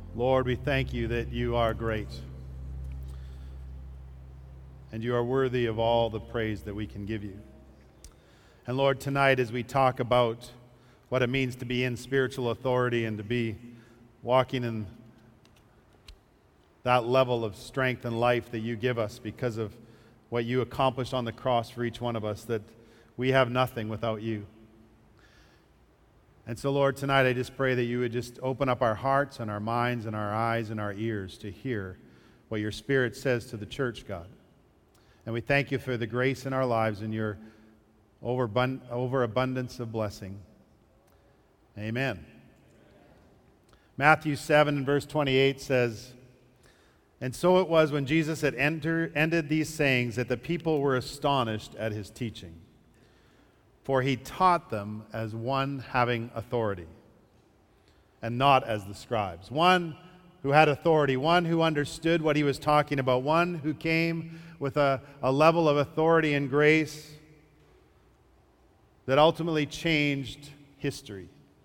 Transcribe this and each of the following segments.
Lord, we thank you that you are great, and you are worthy of all the praise that we can give you. And Lord, tonight as we talk about what it means to be in spiritual authority and to be walking in that level of strength and life that you give us because of what you accomplished on the cross for each one of us, that we have nothing without you. And so, Lord, tonight I just pray that you would just open up our hearts and our minds and our eyes and our ears to hear what your Spirit says to the church, God. And we thank you for the grace in our lives and your overabundance of blessing. Amen. Matthew 7 and verse 28 says, "And so it was when Jesus had ended these sayings that the people were astonished at his teaching. For he taught them as one having authority, and not as the scribes." One who had authority, one who understood what he was talking about, one who came with a level of authority and grace that ultimately changed history,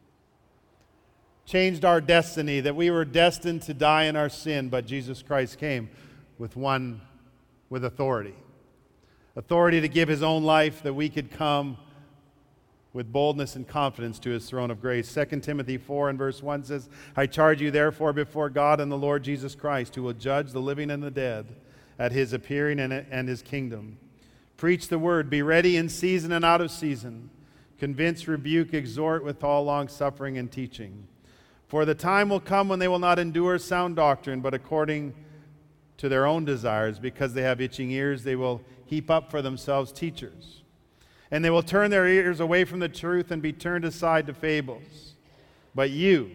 changed our destiny, that we were destined to die in our sin, but Jesus Christ came with one with authority. Authority to give his own life that we could come with boldness and confidence to his throne of grace. 2 Timothy 4 and verse 1 says, "I charge you therefore before God and the Lord Jesus Christ, who will judge the living and the dead at his appearing and his kingdom. Preach the word, be ready in season and out of season. Convince, rebuke, exhort with all long-suffering and teaching. For the time will come when they will not endure sound doctrine, but according to their own desires, because they have itching ears, they will heap up for themselves teachers. And they will turn their ears away from the truth and be turned aside to fables. But you,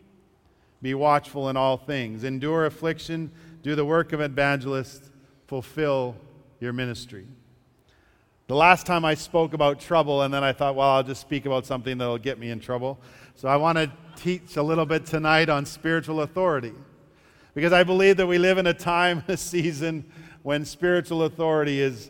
be watchful in all things. Endure affliction, do the work of evangelist, fulfill your ministry." The last time I spoke about trouble, and then I thought, well, I'll just speak about something that will get me in trouble. So I want to teach a little bit tonight on spiritual authority. Because I believe that we live in a time, a season, when spiritual authority is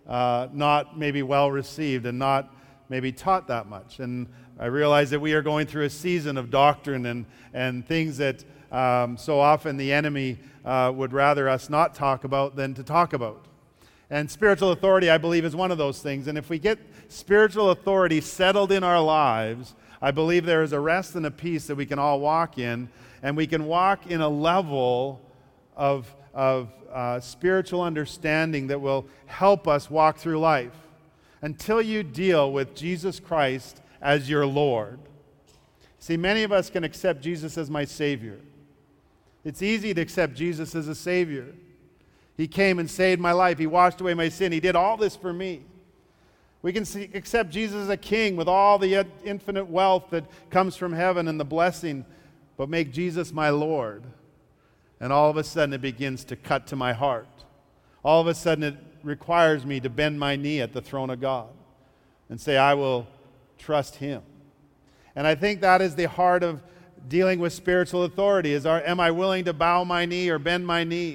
not maybe well received and not maybe taught that much. And I realize that we are going through a season of doctrine and things that so often the enemy would rather us not talk about than to talk about. And spiritual authority, I believe, is one of those things. And if we get spiritual authority settled in our lives, I believe there is a rest and a peace that we can all walk in, and we can walk in a level of spiritual understanding that will help us walk through life until you deal with Jesus Christ as your Lord. See, many of us can accept Jesus as my Savior. It's easy to accept Jesus as a Savior. He came and saved my life. He washed away my sin. He did all this for me. We can accept Jesus as a king with all the infinite wealth that comes from heaven and the blessing, but make Jesus my Lord. And all of a sudden it begins to cut to my heart. All of a sudden it requires me to bend my knee at the throne of God and say, I will trust him. And I think that is the heart of dealing with spiritual authority, am I willing to bow my knee or bend my knee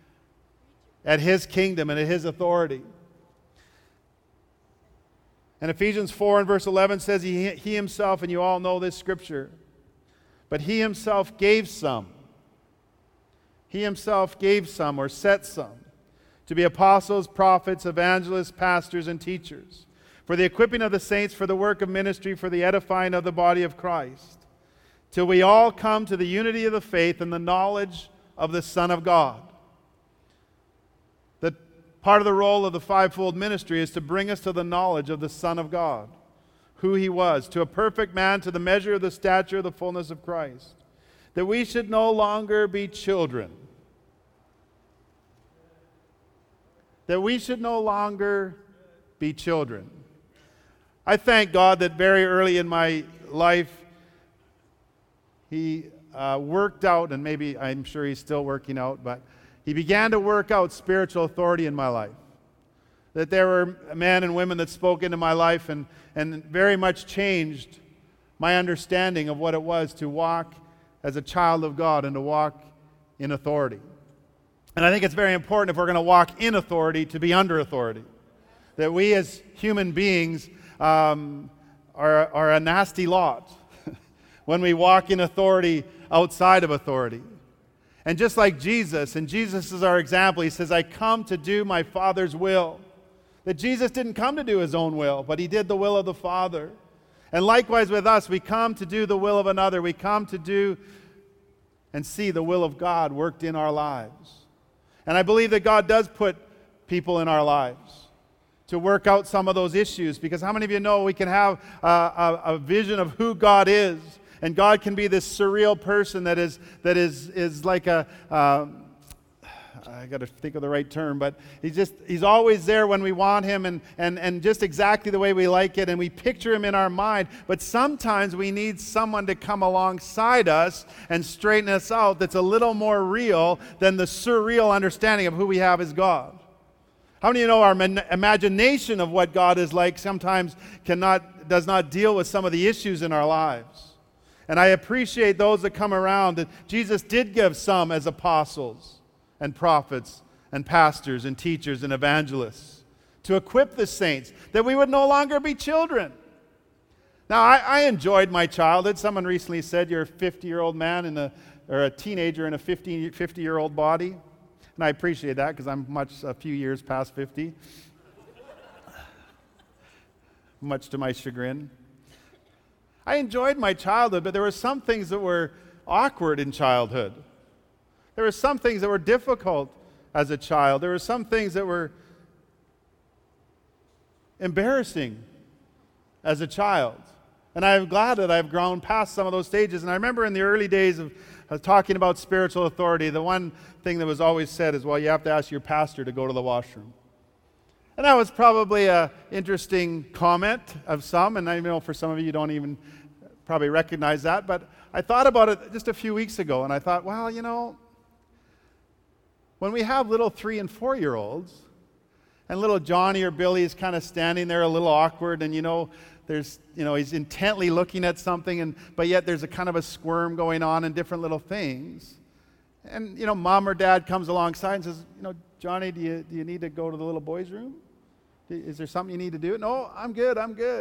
at his kingdom and at his authority? And Ephesians 4 and verse 11 says he himself, and you all know this scripture, but he himself gave some. He himself gave some or set some to be apostles, prophets, evangelists, pastors, and teachers, for the equipping of the saints, for the work of ministry, for the edifying of the body of Christ, till we all come to the unity of the faith and the knowledge of the Son of God. That part of the role of the fivefold ministry is to bring us to the knowledge of the Son of God, who he was, to a perfect man, to the measure of the stature of the fullness of Christ, that we should no longer be children. That we should no longer be children. I thank God that very early in my life, he worked out, and maybe I'm sure he's still working out, but he began to work out spiritual authority in my life. That there were men and women that spoke into my life and very much changed my understanding of what it was to walk as a child of God and to walk in authority. And I think it's very important, if we're going to walk in authority, to be under authority. That we as human beings are a nasty lot when we walk in authority outside of authority. And just like Jesus, and Jesus is our example, he says, I come to do my Father's will. That Jesus didn't come to do his own will, but he did the will of the Father. And likewise with us, we come to do the will of another. We come to do and see the will of God worked in our lives. And I believe that God does put people in our lives to work out some of those issues, because how many of you know we can have a vision of who God is, and God can be this surreal person that is like a I got to think of the right term, but he's always there when we want him, and just exactly the way we like it, and we picture him in our mind. But sometimes we need someone to come alongside us and straighten us out that's a little more real than the surreal understanding of who we have as God. How many of you know our imagination of what God is like sometimes does not deal with some of the issues in our lives? And I appreciate those that come around, that Jesus did give some as apostles and prophets and pastors and teachers and evangelists to equip the saints, that we would no longer be children. Now, I enjoyed my childhood. Someone recently said you're a 50-year-old man or a teenager in a 50-year-old body. And I appreciate that, because I'm a few years past 50. Much to my chagrin. I enjoyed my childhood, but there were some things that were awkward in childhood. There were some things that were difficult as a child. There were some things that were embarrassing as a child. And I'm glad that I've grown past some of those stages. And I remember in the early days of talking about spiritual authority, the one thing that was always said is, well, you have to ask your pastor to go to the washroom. And that was probably an interesting comment of some, and I know for some of you don't even probably recognize that, but I thought about it just a few weeks ago, and I thought, well, when we have little 3- and 4-year-olds, and little Johnny or Billy is kind of standing there a little awkward, and he's intently looking at something, but yet there's a kind of a squirm going on in different little things. And, mom or dad comes alongside and says, Johnny, do you need to go to the little boy's room? Is there something you need to do? No, I'm good.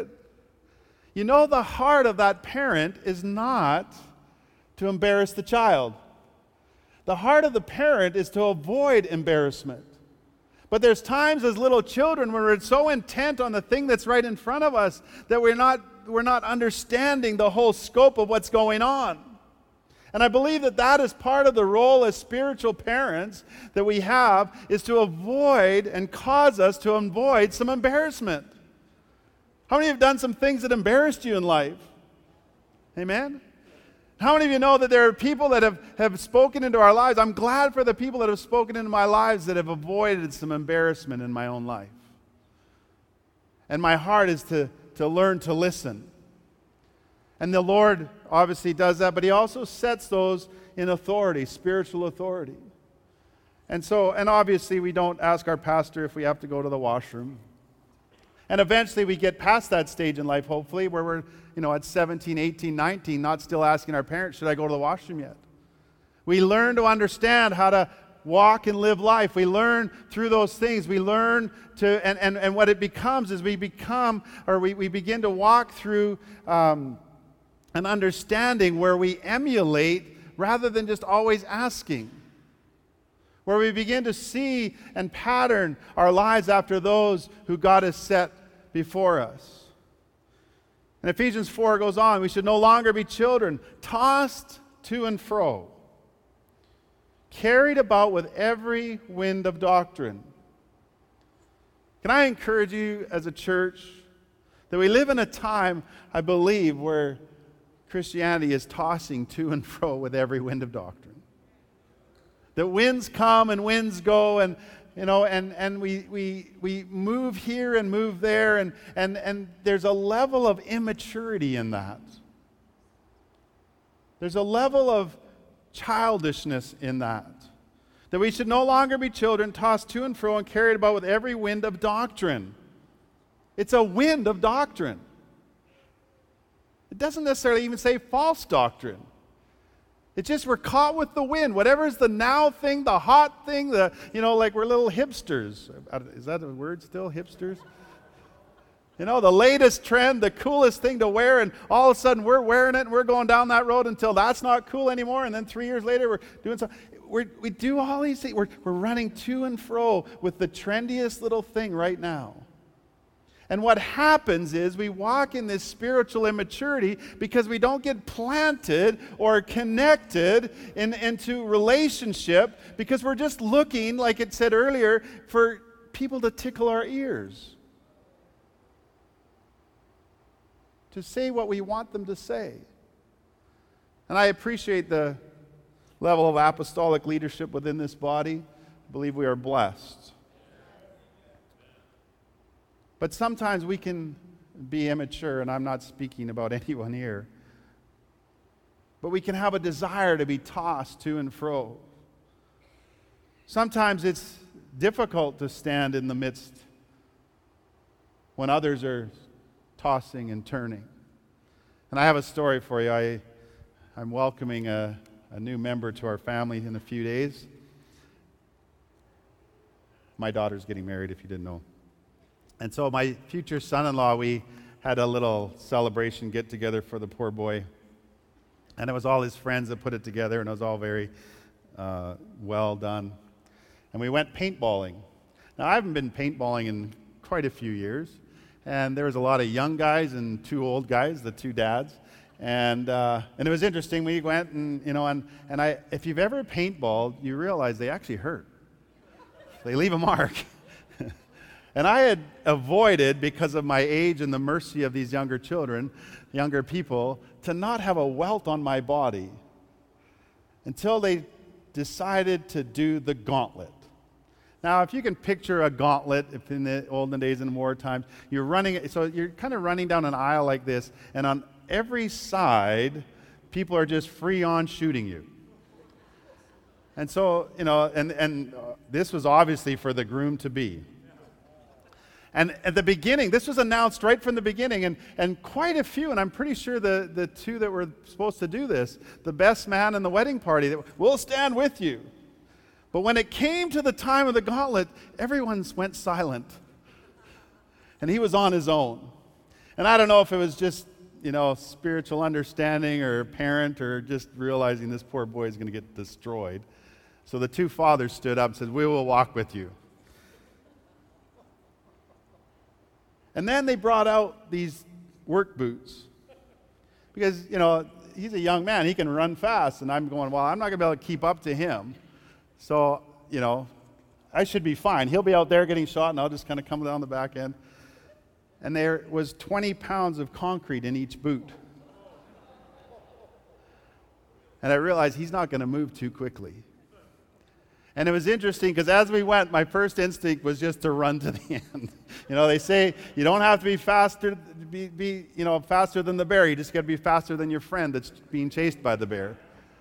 The heart of that parent is not to embarrass the child. The heart of the parent is to avoid embarrassment. But there's times as little children when we're so intent on the thing that's right in front of us that we're not understanding the whole scope of what's going on. And I believe that is part of the role as spiritual parents that we have, is to avoid and cause us to avoid some embarrassment. How many have done some things that embarrassed you in life? Amen? How many of you know that there are people that have spoken into our lives? I'm glad for the people that have spoken into my lives that have avoided some embarrassment in my own life. And my heart is to learn to listen. And the Lord obviously does that, but he also sets those in authority, spiritual authority. And obviously we don't ask our pastor if we have to go to the washroom. And eventually we get past that stage in life, hopefully, where we're, at 17, 18, 19, not still asking our parents, should I go to the washroom yet? We learn to understand how to walk and live life. We learn through those things. We learn to, and what it becomes is we begin to walk through an understanding where we emulate rather than just always asking. Where we begin to see and pattern our lives after those who God has set before us. And Ephesians 4 goes on, we should no longer be children, tossed to and fro, carried about with every wind of doctrine. Can I encourage you as a church that we live in a time, I believe, where Christianity is tossing to and fro with every wind of doctrine. That winds come and winds go, and we move here and move there, and there's a level of immaturity in that. There's a level of childishness in that. That we should no longer be children, tossed to and fro and carried about with every wind of doctrine. It's a wind of doctrine. It doesn't necessarily even say false doctrine. It's just we're caught with the wind. Whatever's the now thing, the hot thing, like we're little hipsters. Is that a word still, hipsters? You know, the latest trend, the coolest thing to wear, and all of a sudden we're wearing it and we're going down that road until that's not cool anymore, and then 3 years later we're doing something. We do all these things. We're running to and fro with the trendiest little thing right now. And what happens is we walk in this spiritual immaturity because we don't get planted or connected into relationship, because we're just looking, like it said earlier, for people to tickle our ears, to say what we want them to say. And I appreciate the level of apostolic leadership within this body. I believe we are blessed. But sometimes we can be immature, and I'm not speaking about anyone here. But we can have a desire to be tossed to and fro. Sometimes it's difficult to stand in the midst when others are tossing and turning. And I have a story for you. I'm welcoming a new member to our family in a few days. My daughter's getting married, if you didn't know. And so my future son-in-law, we had a little celebration get-together for the poor boy. And it was all his friends that put it together, and it was all very well done. And we went paintballing. Now, I haven't been paintballing in quite a few years. And there was a lot of young guys and 2 old guys, the 2 dads. And it was interesting. We went and, if you've ever paintballed, you realize they actually hurt. They leave a mark. And I had avoided, because of my age and the mercy of these younger children, younger people, to not have a welt on my body until they decided to do the gauntlet. Now, if you can picture a gauntlet, if in the olden days in war times, you're kind of running down an aisle like this, and on every side, people are just free on shooting you. And so, this was obviously for the groom-to-be. And at the beginning, this was announced right from the beginning, and quite a few, and I'm pretty sure the 2 that were supposed to do this, the best man and the wedding party, we'll stand with you. But when it came to the time of the gauntlet, everyone went silent. And he was on his own. And I don't know if it was just, spiritual understanding or parent, or just realizing this poor boy is going to get destroyed. So the 2 fathers stood up and said, "We will walk with you." And then they brought out these work boots. Because, he's a young man. He can run fast. And I'm going, well, I'm not going to be able to keep up to him. So, I should be fine. He'll be out there getting shot, and I'll just kind of come down the back end. And there was 20 pounds of concrete in each boot. And I realized he's not going to move too quickly. And it was interesting because as we went, my first instinct was just to run to the end. They say you don't have to be faster, faster than the bear. You just got to be faster than your friend that's being chased by the bear.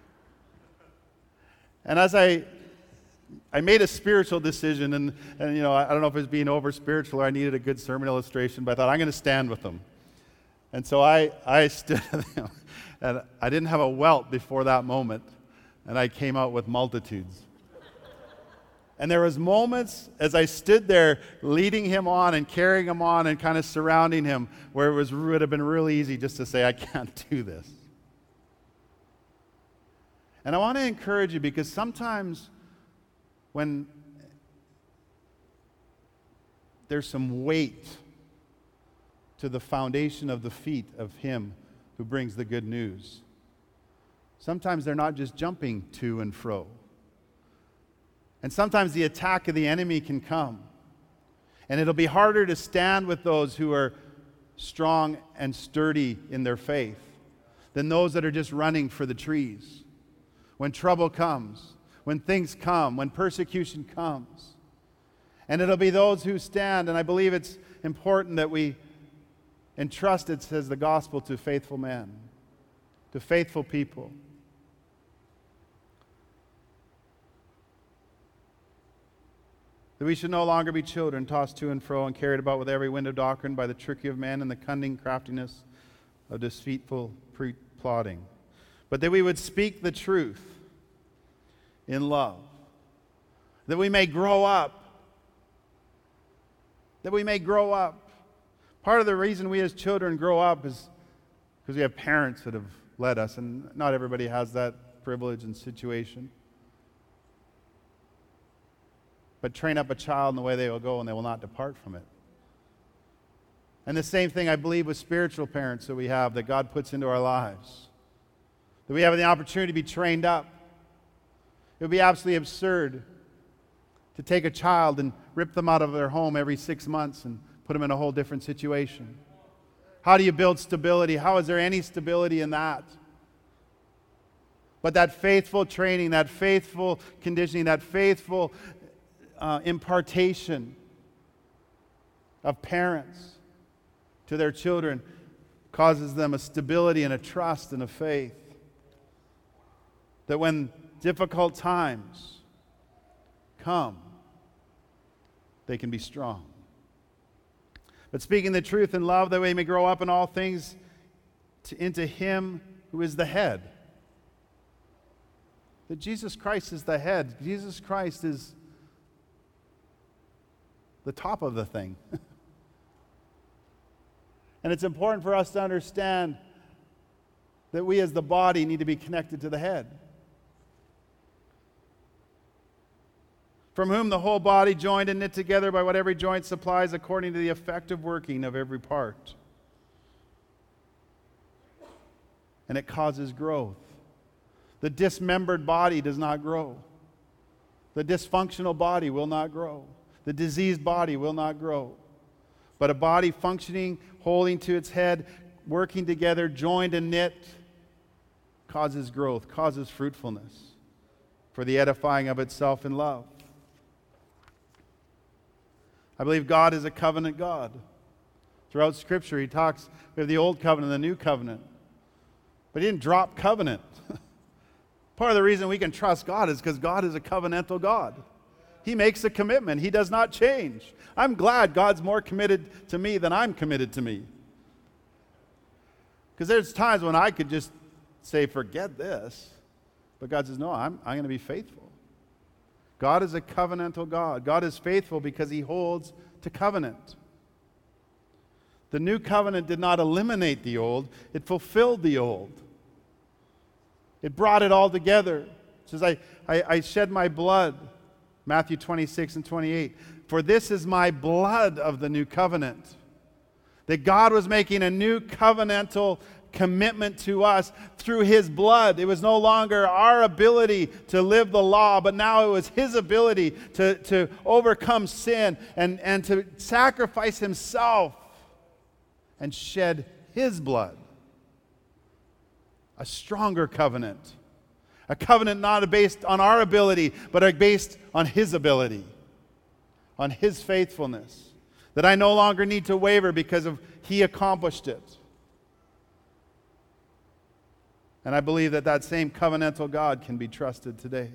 And as I made a spiritual decision, and I don't know if it was being over spiritual or I needed a good sermon illustration, but I thought I'm going to stand with them. And so I stood with them, and I didn't have a welt before that moment, and I came out with multitudes. And there was moments as I stood there leading him on and carrying him on and kind of surrounding him where it would have been really easy just to say, I can't do this. And I want to encourage you, because sometimes when there's some weight to the foundation of the feet of him who brings the good news, sometimes they're not just jumping to and fro. And sometimes the attack of the enemy can come. And it'll be harder to stand with those who are strong and sturdy in their faith than those that are just running for the trees. When trouble comes, when things come, when persecution comes. And it'll be those who stand, and I believe it's important that we entrust, it says, the gospel to faithful men, to faithful people. That we should no longer be children tossed to and fro and carried about with every wind of doctrine by the trickery of men and the cunning craftiness of deceitful plotting. But that we would speak the truth in love. That we may grow up. That we may grow up. Part of the reason we as children grow up is because we have parents that have led us, and not everybody has that privilege and situation. But train up a child in the way they will go, and they will not depart from it. And the same thing, I believe, with spiritual parents that we have, that God puts into our lives. That we have the opportunity to be trained up. It would be absolutely absurd to take a child and rip them out of their home every 6 months and put them in a whole different situation. How do you build stability? How is there any stability in that? But that faithful training, that faithful conditioning, that faithful impartation of parents to their children causes them a stability and a trust and a faith that when difficult times come, they can be strong. But speaking the truth in love, that we may grow up in all things into Him who is the head. That Jesus Christ is the head. Jesus Christ is the top of the thing. And it's important for us to understand that we as the body need to be connected to the head. From whom the whole body, joined and knit together by what every joint supplies, according to the effective working of every part. And it causes growth. The dismembered body does not grow. The dysfunctional body will not grow. The diseased body will not grow. But a body functioning, holding to its head, working together, joined and knit, causes growth, causes fruitfulness for the edifying of itself in love. I believe God is a covenant God. Throughout Scripture, He talks, we have the Old Covenant and the New Covenant. But He didn't drop covenant. Part of the reason we can trust God is because God is a covenantal God. He makes a commitment. He does not change. I'm glad God's more committed to me than I'm committed to me. Because there's times when I could just say, forget this. But God says, no, I'm going to be faithful. God is a covenantal God. God is faithful because He holds to covenant. The new covenant did not eliminate the old. It fulfilled the old. It brought it all together. It says, I shed my blood. Matthew 26 and 28. For this is my blood of the new covenant. That God was making a new covenantal commitment to us through His blood. It was no longer our ability to live the law, but now it was His ability to overcome sin and to sacrifice Himself and shed His blood. A stronger covenant. A covenant not based on our ability, but based on His ability, on His faithfulness. That I no longer need to waver because of He accomplished it. And I believe that that same covenantal God can be trusted today.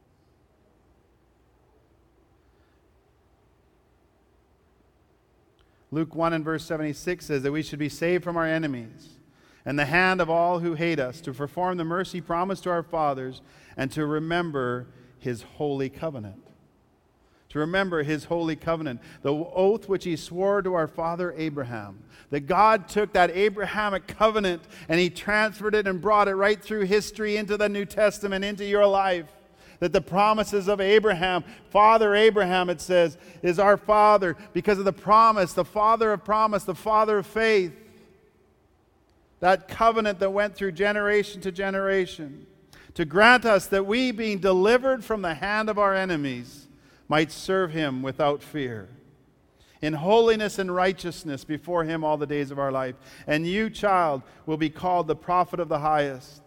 Luke 1 and verse 76 says that we should be saved from our enemies and the hand of all who hate us, to perform the mercy promised to our fathers, and to remember His holy covenant. To remember His holy covenant, the oath which He swore to our father Abraham. That God took that Abrahamic covenant and He transferred it and brought it right through history into the New Testament, into your life. That the promises of Abraham, Father Abraham, it says, is our father because of the promise, the father of promise, the father of faith. That covenant that went through generation to generation, to grant us that we, being delivered from the hand of our enemies, might serve Him without fear, in holiness and righteousness before Him all the days of our life. And you, child, will be called the prophet of the highest.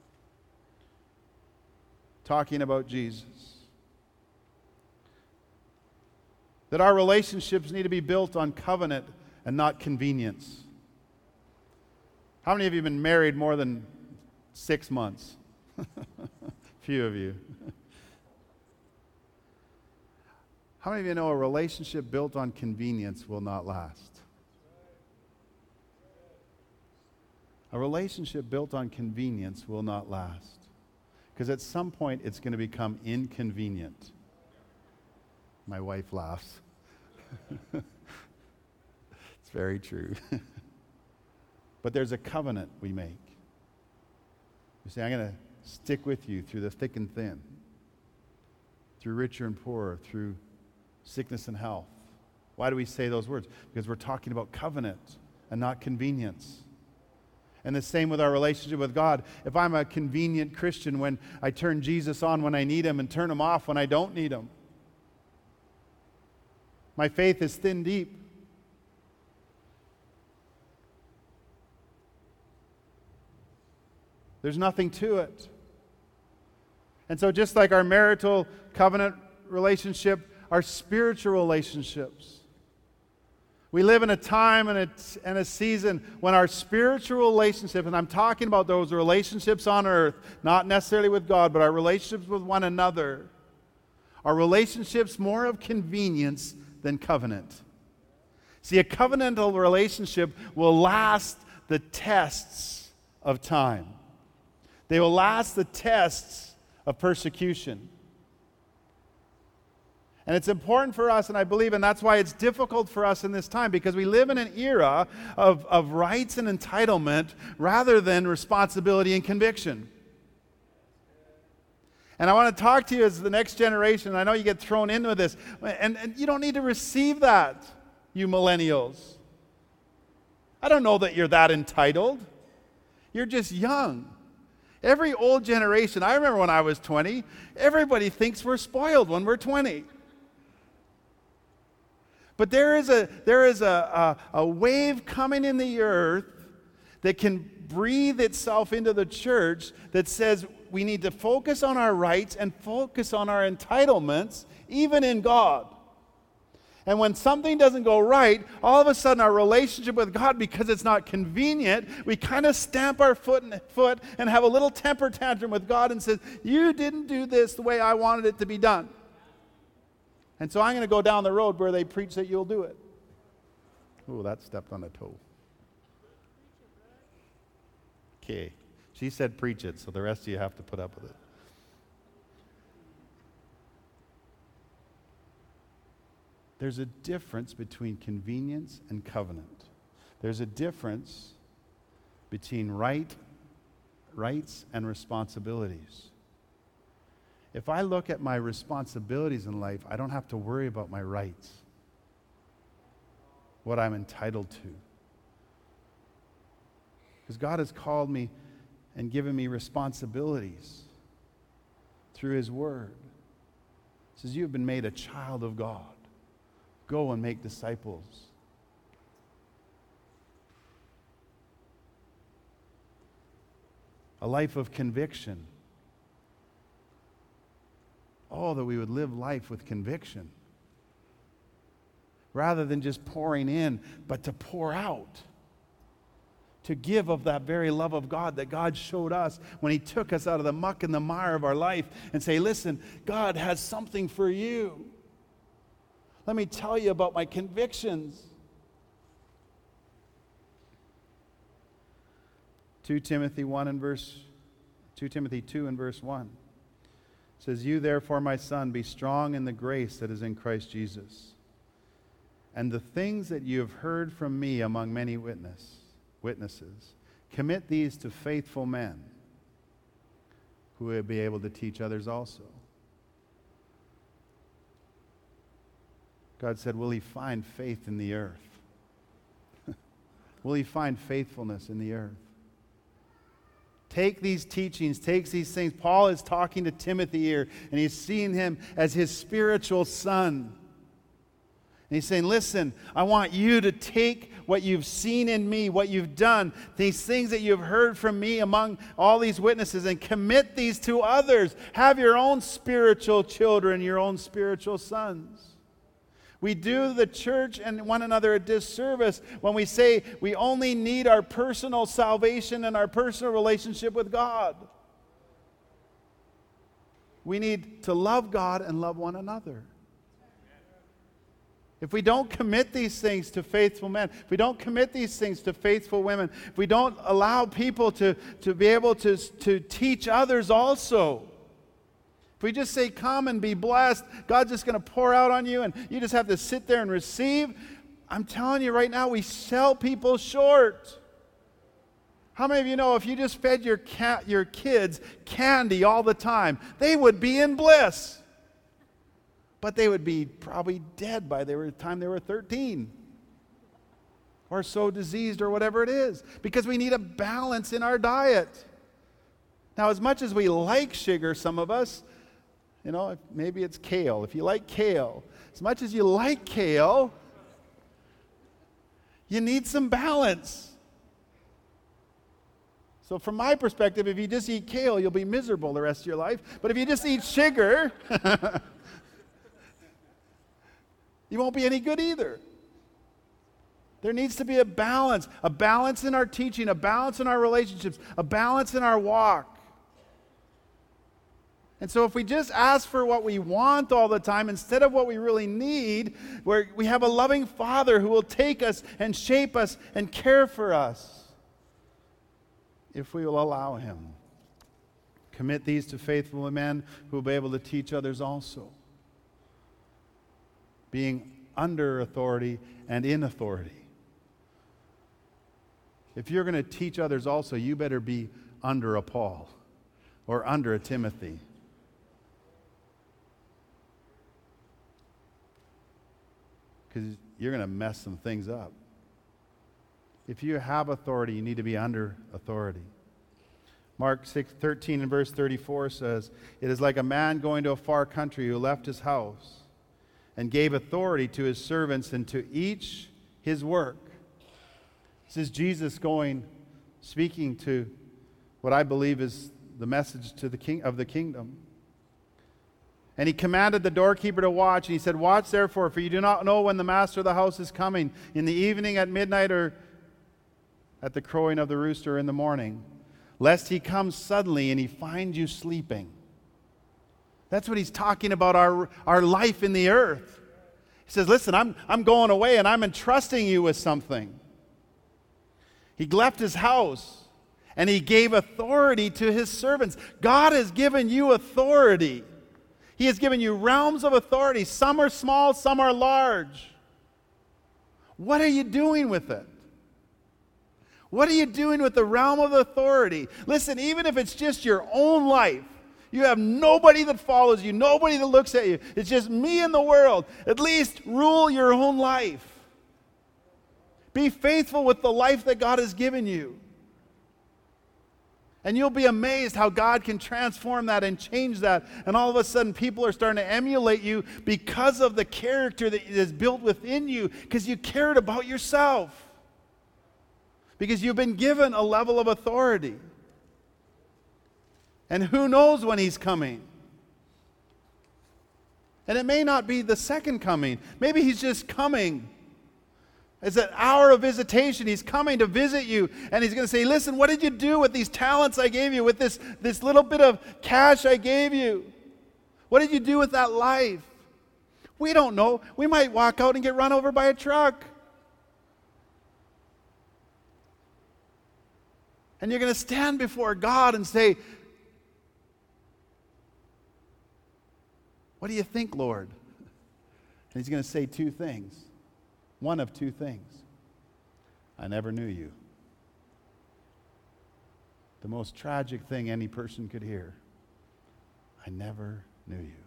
Talking about Jesus. That our relationships need to be built on covenant and not convenience. How many of you have been married more than 6 months? Few of you. How many of you know a relationship built on convenience will not last? A relationship built on convenience will not last. Because at some point it's going to become inconvenient. My wife laughs. It's very true. But there's a covenant we make. You say, I'm going to stick with you through the thick and thin, through richer and poorer, through sickness and health. Why do we say those words? Because we're talking about covenant and not convenience. And the same with our relationship with God. If I'm a convenient Christian when I turn Jesus on when I need him and turn him off when I don't need him, my faith is thin deep. There's nothing to it. And so just like our marital covenant relationship, our spiritual relationships, we live in a time and a season when our spiritual relationship, and I'm talking about those relationships on earth, not necessarily with God, but our relationships with one another, are relationships more of convenience than covenant. See, a covenantal relationship will last the tests of time. They will last the tests of persecution. And it's important for us, and I believe, and that's why it's difficult for us in this time, because we live in an era of rights and entitlement rather than responsibility and conviction. And I want to talk to you as the next generation, and I know you get thrown into this, and you don't need to receive that, you millennials. I don't know that you're that entitled. You're just young. Every old generation, I remember when I was 20, everybody thinks we're spoiled when we're 20. But there is a wave coming in the earth that can breathe itself into the church that says we need to focus on our rights and focus on our entitlements, even in God. And when something doesn't go right, all of a sudden our relationship with God, because it's not convenient, we kind of stamp our foot and have a little temper tantrum with God and says, you didn't do this the way I wanted it to be done. And so I'm going to go down the road where they preach that you'll do it. Oh, that stepped on a toe. Okay. She said preach it, so the rest of you have to put up with it. There's a difference between convenience and covenant. There's a difference between rights and responsibilities. If I look at my responsibilities in life, I don't have to worry about my rights, what I'm entitled to. Because God has called me and given me responsibilities through His Word. He says, you have been made a child of God. Go and make disciples. A life of conviction. Oh, that we would live life with conviction. Rather than just pouring in, but to pour out. To give of that very love of God that God showed us when He took us out of the muck and the mire of our life and say, listen, God has something for you. Let me tell you about my convictions. 2 Timothy 2 and verse 1 says, you therefore, my son, be strong in the grace that is in Christ Jesus. And the things that you have heard from me among many witnesses, commit these to faithful men who will be able to teach others also. God said, will He find faith in the earth? Will He find faithfulness in the earth? Take these teachings, take these things. Paul is talking to Timothy here, and he's seeing him as his spiritual son. And he's saying, listen, I want you to take what you've seen in me, what you've done, these things that you've heard from me among all these witnesses, and commit these to others. Have your own spiritual children, your own spiritual sons. We do the church and one another a disservice when we say we only need our personal salvation and our personal relationship with God. We need to love God and love one another. If we don't commit these things to faithful men, if we don't commit these things to faithful women, if we don't allow people to be able to teach others also, if we just say, come and be blessed, God's just going to pour out on you and you just have to sit there and receive, I'm telling you right now, we sell people short. How many of you know if you just fed your kids candy all the time, they would be in bliss? But they would be probably dead by the time they were 13. Or so diseased or whatever it is. Because we need a balance in our diet. Now, as much as we like sugar, some of us, maybe it's kale. If you like kale, as much as you like kale, you need some balance. So from my perspective, if you just eat kale, you'll be miserable the rest of your life. But if you just eat sugar, you won't be any good either. There needs to be a balance in our teaching, a balance in our relationships, a balance in our walk. And so if we just ask for what we want all the time instead of what we really need, where we have a loving Father who will take us and shape us and care for us, if we will allow Him. Commit these to faithful men who will be able to teach others also. Being under authority and in authority. If you're going to teach others also, you better be under a Paul or under a Timothy. Because you're going to mess some things up. If you have authority, you need to be under authority. Mark 6:13 and verse 34 says, "It is like a man going to a far country who left his house and gave authority to his servants and to each his work." This is Jesus speaking to what I believe is the message to the king of the kingdom. And he commanded the doorkeeper to watch, and he said, "Watch therefore, for you do not know when the master of the house is coming, in the evening, at midnight, or at the crowing of the rooster in the morning, lest he come suddenly and he find you sleeping." That's what he's talking about, our life in the earth. He says, listen, I'm going away and I'm entrusting you with something. He left his house and he gave authority to his servants. God has given you authority. He has given you realms of authority. Some are small, some are large. What are you doing with it? What are you doing with the realm of authority? Listen, even if it's just your own life, you have nobody that follows you, nobody that looks at you. It's just me in the world. At least rule your own life. Be faithful with the life that God has given you. And you'll be amazed how God can transform that and change that. And all of a sudden, people are starting to emulate you because of the character that is built within you, because you cared about yourself. Because you've been given a level of authority. And who knows when He's coming? And it may not be the second coming. Maybe He's just coming. It's an hour of visitation. He's coming to visit you. And He's going to say, listen, what did you do with these talents I gave you? With this little bit of cash I gave you? What did you do with that life? We don't know. We might walk out and get run over by a truck. And you're going to stand before God and say, "What do you think, Lord?" And He's going to say two things. One of two things. "I never knew you." The most tragic thing any person could hear. "I never knew you."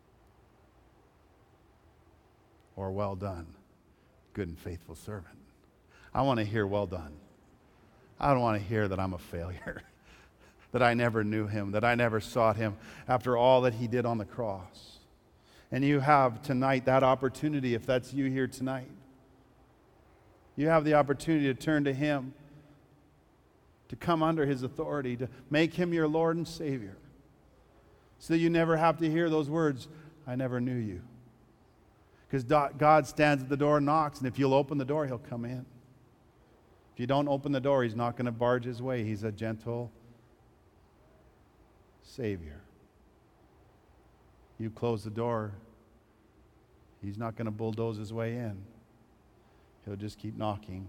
Or, "Well done, good and faithful servant." I want to hear "well done." I don't want to hear that I'm a failure, that I never knew Him, that I never sought Him after all that He did on the cross. And you have tonight that opportunity, if that's you here tonight. You have the opportunity to turn to Him, to come under His authority, to make Him your Lord and Savior, so that you never have to hear those words, "I never knew you." Because God stands at the door and knocks, and if you'll open the door, He'll come in. If you don't open the door, He's not going to barge His way. He's a gentle Savior. You close the door, He's not going to bulldoze His way in. He'll just keep knocking.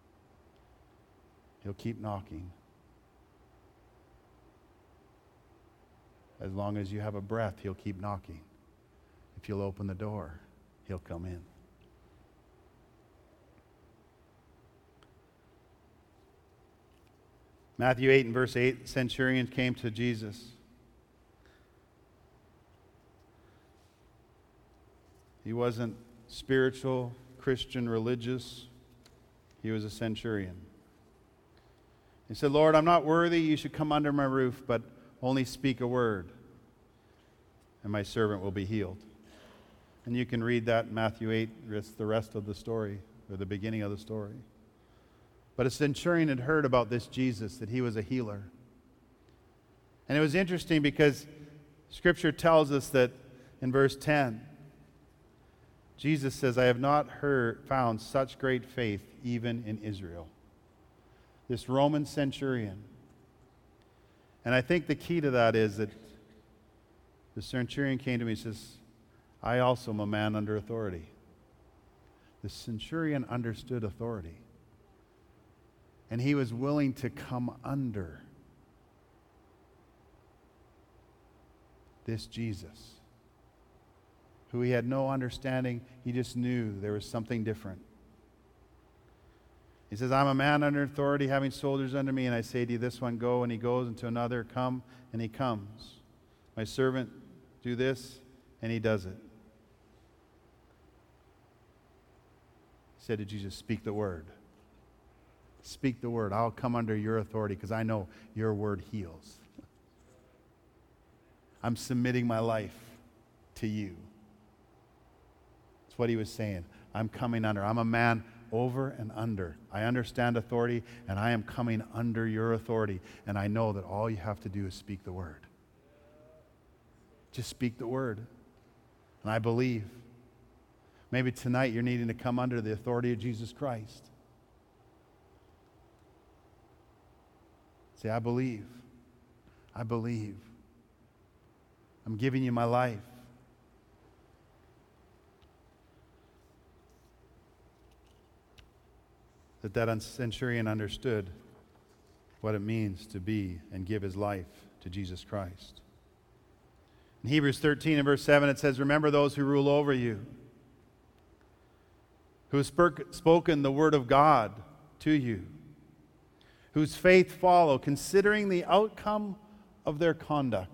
He'll keep knocking. As long as you have a breath, He'll keep knocking. If you'll open the door, He'll come in. Matthew 8 and verse 8, centurion came to Jesus. He wasn't spiritual, Christian, religious. He was a centurion. He said, Lord, I'm not worthy. You should come under my roof, but only speak a word, and my servant will be healed. And you can read that in Matthew 8. It's the rest of the story, or the beginning of the story. But a centurion had heard about this Jesus, that he was a healer. And it was interesting because Scripture tells us that in verse 10, Jesus says, I have not found such great faith even in Israel. This Roman centurion. And I think the key to that is that the centurion came to me and says, I also am a man under authority. The centurion understood authority. And he was willing to come under this Jesus, who he had no understanding. He just knew there was something different. He says, I'm a man under authority, having soldiers under me, and I say to you, this one go, and he goes, and to another come, and he comes. My servant do this, and he does it. He said to Jesus, speak the word. Speak the word. I'll come under your authority because I know your word heals. I'm submitting my life to you. That's what he was saying. I'm coming under. I'm a man over and under. I understand authority, and I am coming under your authority. And I know that all you have to do is speak the word. Just speak the word. And I believe. Maybe tonight you're needing to come under the authority of Jesus Christ. Say, I believe. I believe. I'm giving you my life. That centurion understood what it means to be and give his life to Jesus Christ. In Hebrews 13 and verse 7 it says, remember those who rule over you, who have spoken the word of God to you, whose faith follow, considering the outcome of their conduct.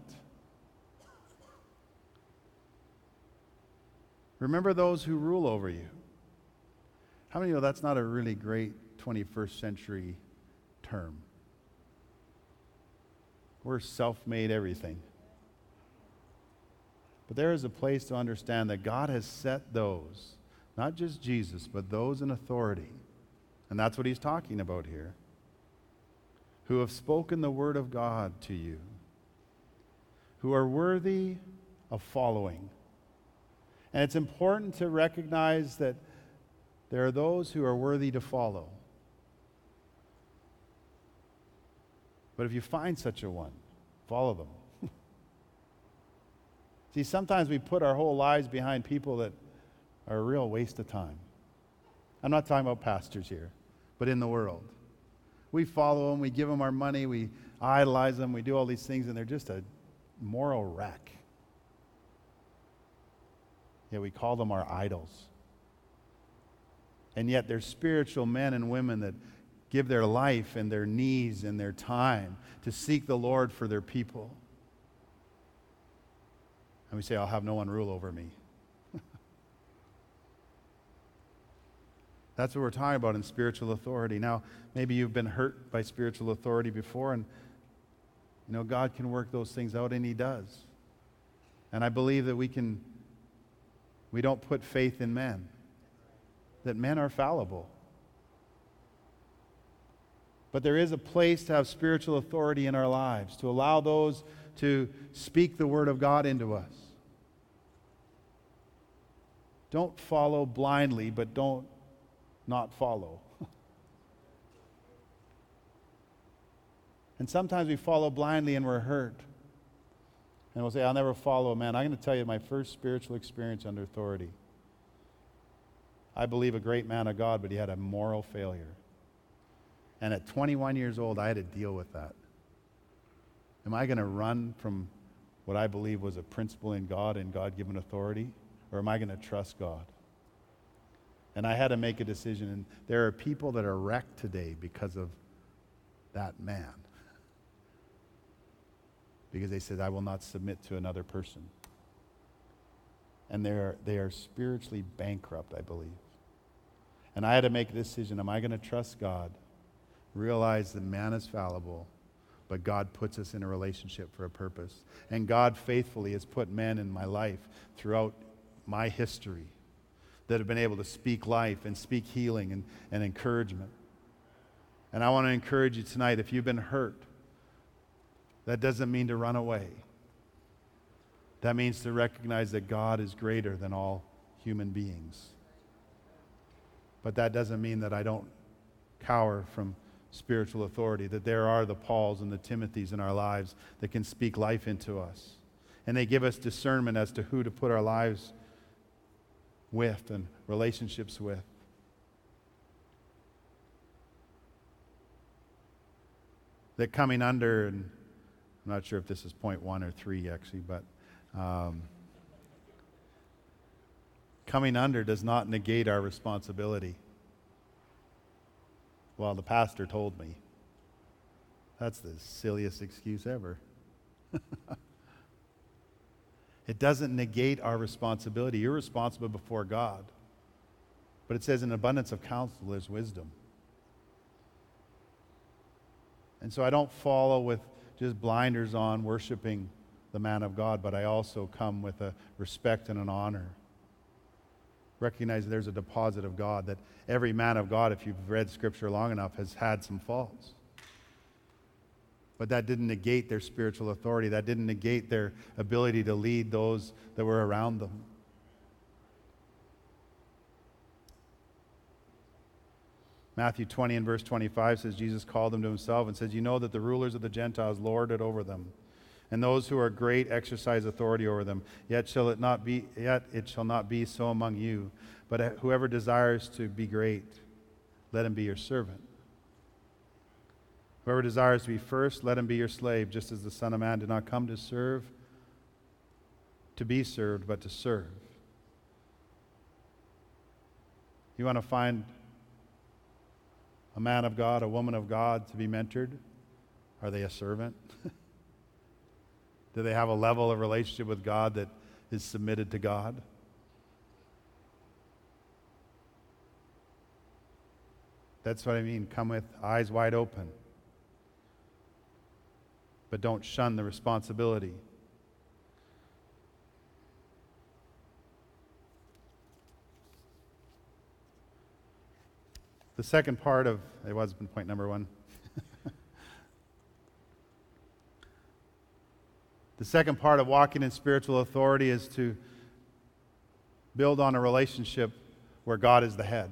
Remember those who rule over you. How many know that's not a really great 21st century term? We're self-made everything. But there is a place to understand that God has set those, not just Jesus, but those in authority, and that's what he's talking about here, who have spoken the word of God to you, who are worthy of following. And it's important to recognize that there are those who are worthy to follow. But if you find such a one, follow them. See, sometimes we put our whole lives behind people that are a real waste of time. I'm not talking about pastors here, but in the world. We follow them, we give them our money, we idolize them, we do all these things, and they're just a moral wreck. Yet we call them our idols. And yet they're spiritual men and women that give their life and their knees and their time to seek the Lord for their people. And we say, I'll have no one rule over me. That's what we're talking about in spiritual authority. Now, maybe you've been hurt by spiritual authority before, and God can work those things out, and he does. And I believe that we don't put faith in men, that men are fallible. But there is a place to have spiritual authority in our lives, to allow those to speak the word of God into us. Don't follow blindly, but don't not follow. And sometimes we follow blindly and we're hurt. And we'll say, I'll never follow a man. I'm going to tell you my first spiritual experience under authority. I believe a great man of God, but he had a moral failure. And at 21 years old, I had to deal with that. Am I going to run from what I believe was a principle in God and God-given authority? Or am I going to trust God? And I had to make a decision. And there are people that are wrecked today because of that man. because they said, I will not submit to another person. And they are spiritually bankrupt, I believe. And I had to make a decision. Am I going to trust God? Realize that man is fallible, but God puts us in a relationship for a purpose. And God faithfully has put men in my life throughout my history that have been able to speak life and speak healing and encouragement. And I want to encourage you tonight, if you've been hurt, that doesn't mean to run away. That means to recognize that God is greater than all human beings. But that doesn't mean that I don't cower from spiritual authority, that there are the Pauls and the Timothys in our lives that can speak life into us. And they give us discernment as to who to put our lives with and relationships with. That coming under, and I'm not sure if this is point 1 or 3 actually, but coming under does not negate our responsibility. Well, the pastor told me. That's the silliest excuse ever. It doesn't negate our responsibility. You're responsible before God. But it says in abundance of counsel there's wisdom. And so I don't follow with just blinders on worshiping the man of God, but I also come with a respect and an honor. Recognize there's a deposit of God, that every man of God, if you've read Scripture long enough, has had some faults. But that didn't negate their spiritual authority. That didn't negate their ability to lead those that were around them. Matthew 20 and verse 25 says, Jesus called them to himself and says, you know that the rulers of the Gentiles lord it over them, and those who are great exercise authority over them. Yet it shall not be so among you. But whoever desires to be great, let him be your servant. Whoever desires to be first, let him be your slave, just as the Son of Man did not come to be served, but to serve. You want to find a man of God, a woman of God to be mentored? Are they a servant? Do they have a level of relationship with God that is submitted to God? That's what I mean. Come with eyes wide open. But don't shun the responsibility. The second part of, it was point number 1. The second part of walking in spiritual authority is to build on a relationship where God is the head.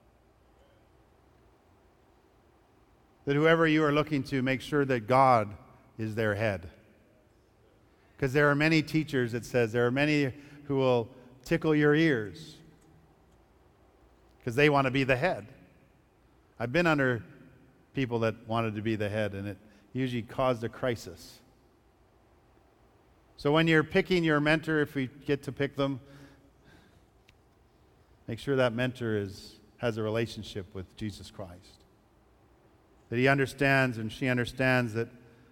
That whoever you are looking to, make sure that God is their head. Because there are many teachers, it says, there are many who will tickle your ears because they want to be the head. I've been under people that wanted to be the head, and it usually caused a crisis. So when you're picking your mentor, if we get to pick them, make sure that mentor has a relationship with Jesus Christ. That he understands and she understands that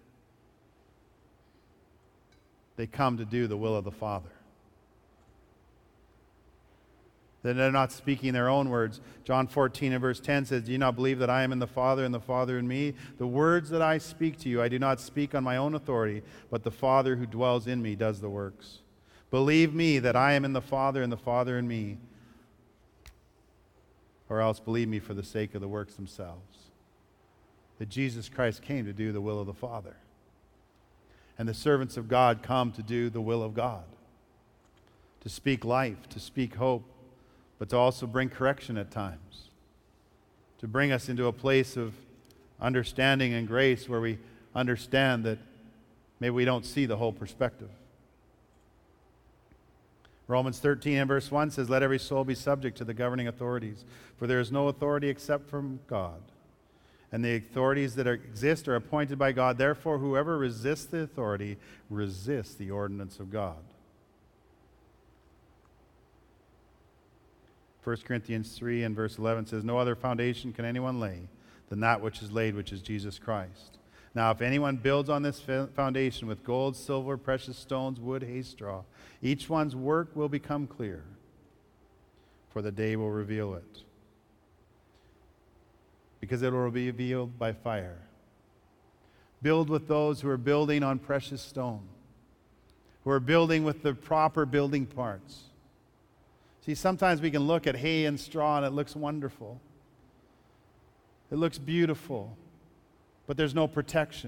they come to do the will of the Father. That they're not speaking their own words. John 14 and verse 10 says, do you not believe that I am in the Father and the Father in me? The words that I speak to you, I do not speak on my own authority, but the Father who dwells in me does the works. Believe me that I am in the Father and the Father in me, or else believe me for the sake of the works themselves. That Jesus Christ came to do the will of the Father. And the servants of God come to do the will of God. To speak life, to speak hope, but to also bring correction at times. To bring us into a place of understanding and grace where we understand that maybe we don't see the whole perspective. Romans 13 and verse 1 says, let every soul be subject to the governing authorities, for there is no authority except from God. And the authorities that exist are appointed by God. Therefore, whoever resists the authority resists the ordinance of God. 1 Corinthians 3 and verse 11 says, no other foundation can anyone lay than that which is laid, which is Jesus Christ. Now, if anyone builds on this foundation with gold, silver, precious stones, wood, hay, straw, each one's work will become clear, for the day will reveal it, because it will be revealed by fire. Build with those who are building on precious stone, who are building with the proper building parts. See, sometimes we can look at hay and straw and it looks wonderful. It looks beautiful, but there's no protection.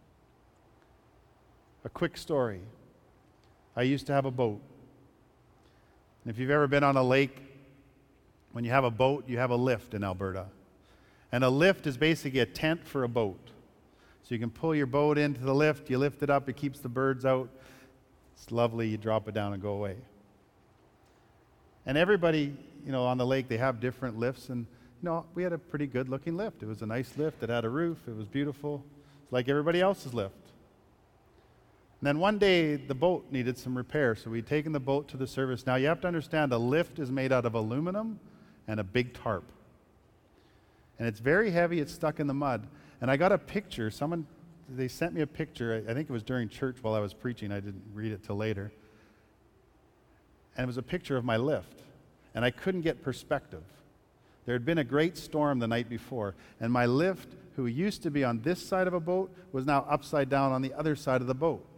A quick story. I used to have a boat. And if you've ever been on a lake, when you have a boat, you have a lift in Alberta. And a lift is basically a tent for a boat. So you can pull your boat into the lift, you lift it up, it keeps the birds out. It's lovely, you drop it down and go away. And everybody, on the lake, they have different lifts. And, we had a pretty good looking lift. It was a nice lift. It had a roof. It was beautiful. It's like everybody else's lift. And then one day, the boat needed some repair. So we'd taken the boat to the service. Now, you have to understand, a lift is made out of aluminum and a big tarp. And it's very heavy. It's stuck in the mud. And I got a picture. They sent me a picture. I think it was during church while I was preaching. I didn't read it till later. And it was a picture of my lift. And I couldn't get perspective. There had been a great storm the night before. And my lift, who used to be on this side of a boat, was now upside down on the other side of the boat.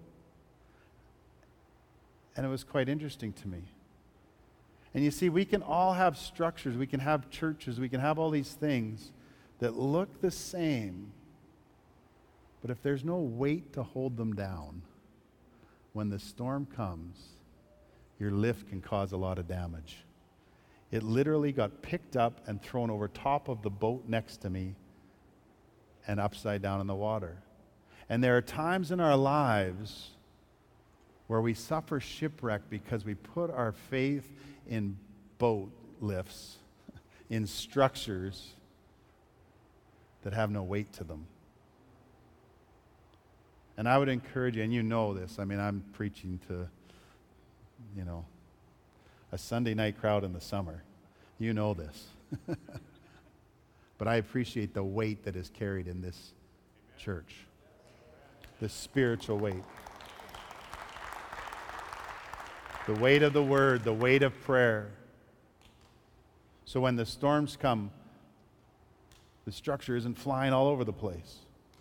And it was quite interesting to me. And you see, we can all have structures. We can have churches. We can have all these things that look the same. But if there's no weight to hold them down, when the storm comes, your lift can cause a lot of damage. It literally got picked up and thrown over top of the boat next to me and upside down in the water. And there are times in our lives where we suffer shipwreck because we put our faith in boat lifts, in structures that have no weight to them. And I would encourage you, and you know this, I'm preaching to, a Sunday night crowd in the summer. You know this. But I appreciate the weight that is carried in this church. The spiritual weight. The weight of the word, the weight of prayer. So when the storms come, the structure isn't flying all over the place.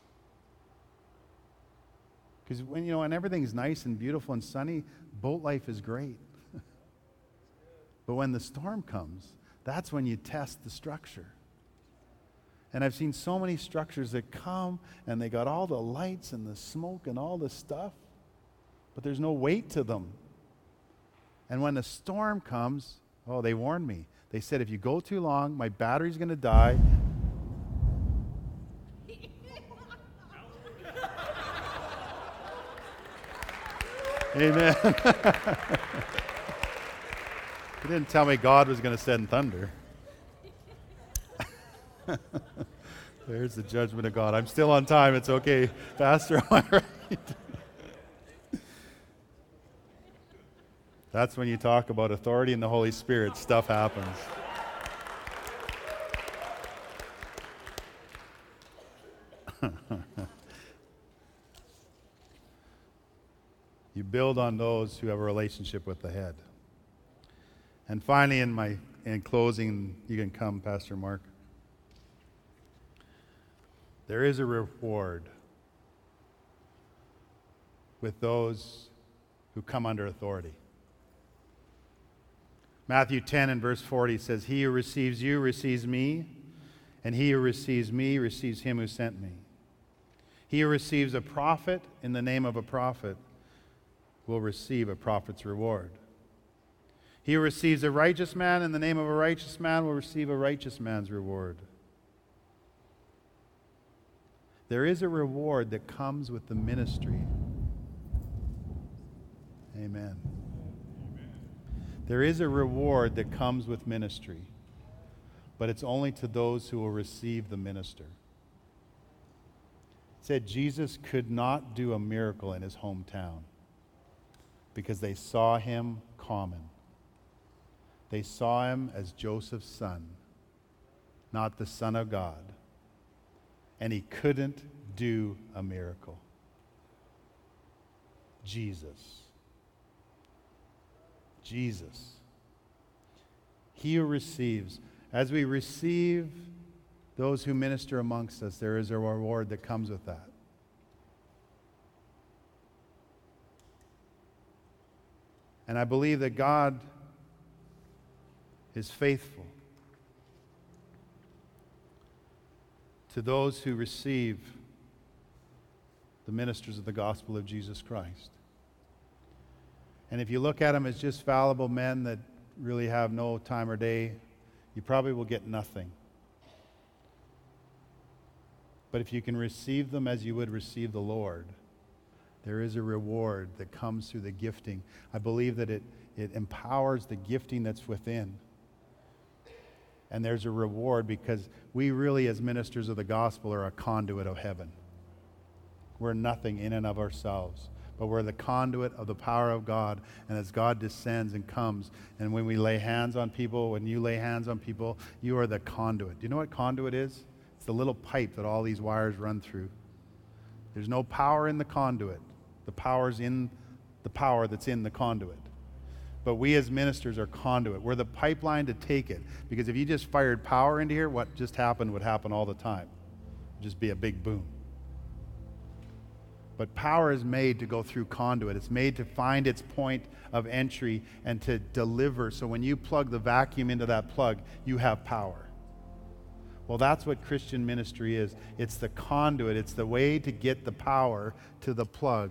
Because when everything's nice and beautiful and sunny, boat life is great. But when the storm comes, that's when you test the structure. And I've seen so many structures that come and they got all the lights and the smoke and all the stuff, but there's no weight to them. And when the storm comes, they warned me. They said, if you go too long, my battery's going to die. Amen. He didn't tell me God was going to send thunder. There's the judgment of God. I'm still on time. It's okay. Pastor, am I right? That's when you talk about authority and the Holy Spirit, stuff happens. You build on those who have a relationship with the head. And finally, in closing, you can come, Pastor Mark. There is a reward with those who come under authority. Matthew 10 and verse 40 says, he who receives you receives me, and he who receives me receives him who sent me. He who receives a prophet in the name of a prophet will receive a prophet's reward. He who receives a righteous man in the name of a righteous man will receive a righteous man's reward. There is a reward that comes with the ministry. Amen. There is a reward that comes with ministry, but it's only to those who will receive the minister. It said Jesus could not do a miracle in his hometown because they saw him common. They saw him as Joseph's son, not the Son of God. And he couldn't do a miracle. Jesus. Jesus. He who receives. As we receive those who minister amongst us, there is a reward that comes with that. And I believe that God is faithful to those who receive the ministers of the gospel of Jesus Christ. And if you look at them as just fallible men that really have no time or day, you probably will get nothing. But if you can receive them as you would receive the Lord, there is a reward that comes through the gifting. I believe that it empowers the gifting that's within. And there's a reward because we really, as ministers of the gospel, are a conduit of heaven. We're nothing in and of ourselves, but we're the conduit of the power of God. And as God descends and comes, and when we lay hands on people, when you lay hands on people, you are the conduit. Do you know what conduit is? It's the little pipe that all these wires run through. There's no power in the conduit. The power's in the power that's in the conduit. But we as ministers are conduit. We're the pipeline to take it. Because if you just fired power into here, what just happened would happen all the time. It'd just be a big boom. But power is made to go through conduit. It's made to find its point of entry and to deliver. So when you plug the vacuum into that plug, you have power. Well, that's what Christian ministry is. It's the conduit. It's the way to get the power to the plug.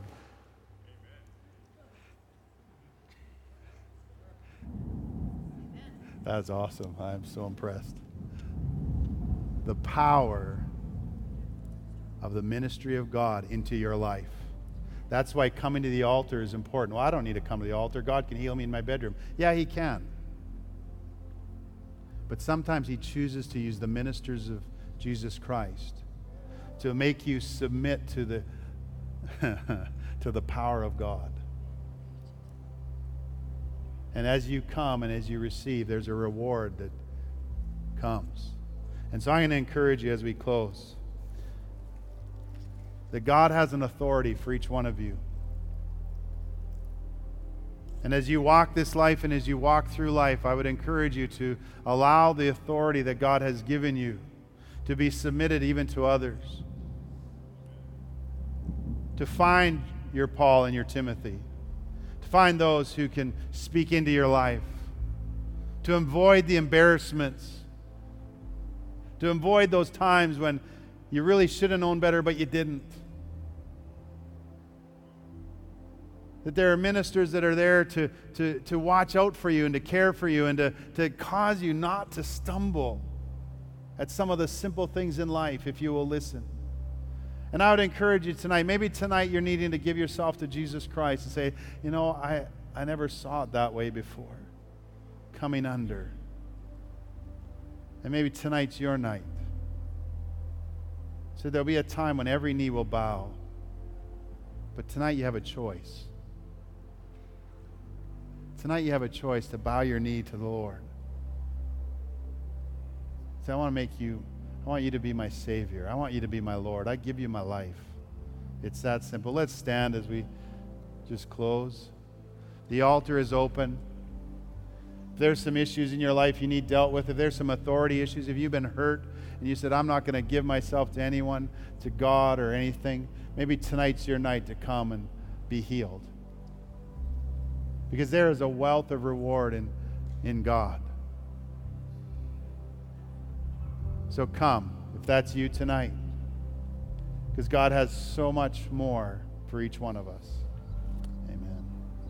That's awesome. I'm so impressed. The power of the ministry of God into your life. That's why coming to the altar is important. Well, I don't need to come to the altar. God can heal me in my bedroom. Yeah, He can. But sometimes He chooses to use the ministers of Jesus Christ to make you submit to the to the power of God. And as you come and as you receive, there's a reward that comes. And so I'm going to encourage you as we close that God has an authority for each one of you. And as you walk this life and as you walk through life, I would encourage you to allow the authority that God has given you to be submitted even to others. To find your Paul and your Timothy. To find those who can speak into your life. To avoid the embarrassments. To avoid those times when you really should have known better, but you didn't. That there are ministers that are there to watch out for you and to care for you and to cause you not to stumble at some of the simple things in life if you will listen. And I would encourage you tonight, maybe tonight you're needing to give yourself to Jesus Christ and say, you know, I never saw it that way before. Coming under. And maybe tonight's your night. So there'll be a time when every knee will bow. But tonight you have a choice. Tonight you have a choice to bow your knee to the Lord. Say, I want you to be my Savior. I want you to be my Lord. I give you my life. It's that simple. Let's stand as we just close. The altar is open. If there's some issues in your life you need dealt with, if there's some authority issues, if you've been hurt and you said, I'm not going to give myself to anyone, to God or anything, maybe tonight's your night to come and be healed. Because there is a wealth of reward in God. So come, if that's you tonight, because God has so much more for each one of us.